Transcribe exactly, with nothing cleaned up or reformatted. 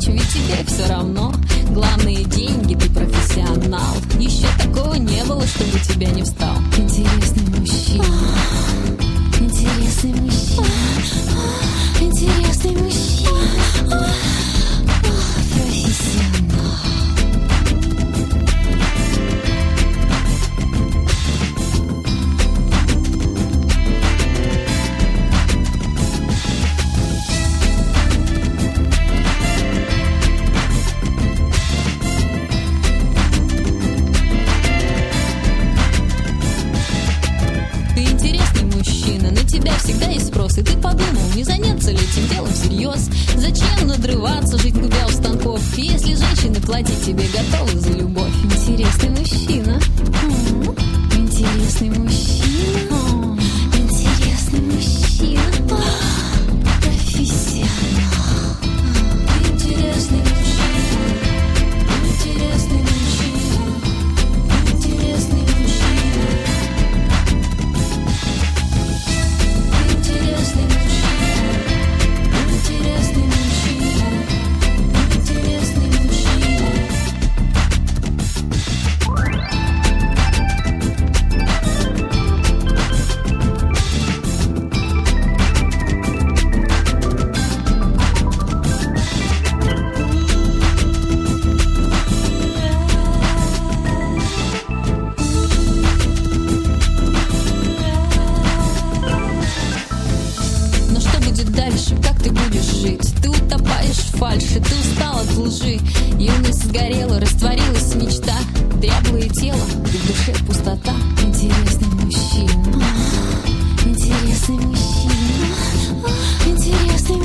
встречу, ведь тебе все равно. Главные деньги, ты профессионал. Еще такого не было, чтобы тебя не встал. Интересный мужчина. Интересный мужчина. Интересный мужчина. Профессионал. Всегда есть спрос, и ты подумал, не заняться ли этим делом всерьез? Зачем надрываться, жить губя у станков, если женщины платить тебе готовы за любовь? Интересный мужчина. Интересный мужчина. Интересный мужчина. Профессионал. Интересный мужчина. Интересный мужчина. Интересный мужчина. Интересный мужчина, интересный мужчина, интересный мужчина. Дальше, как ты будешь жить? Ты утопаешь в фальши, ты устал от лжи. Юность сгорела, растворилась мечта. Дряблое тело, и в душе пустота. Интересный мужчина. Интересный мужчина. Интересный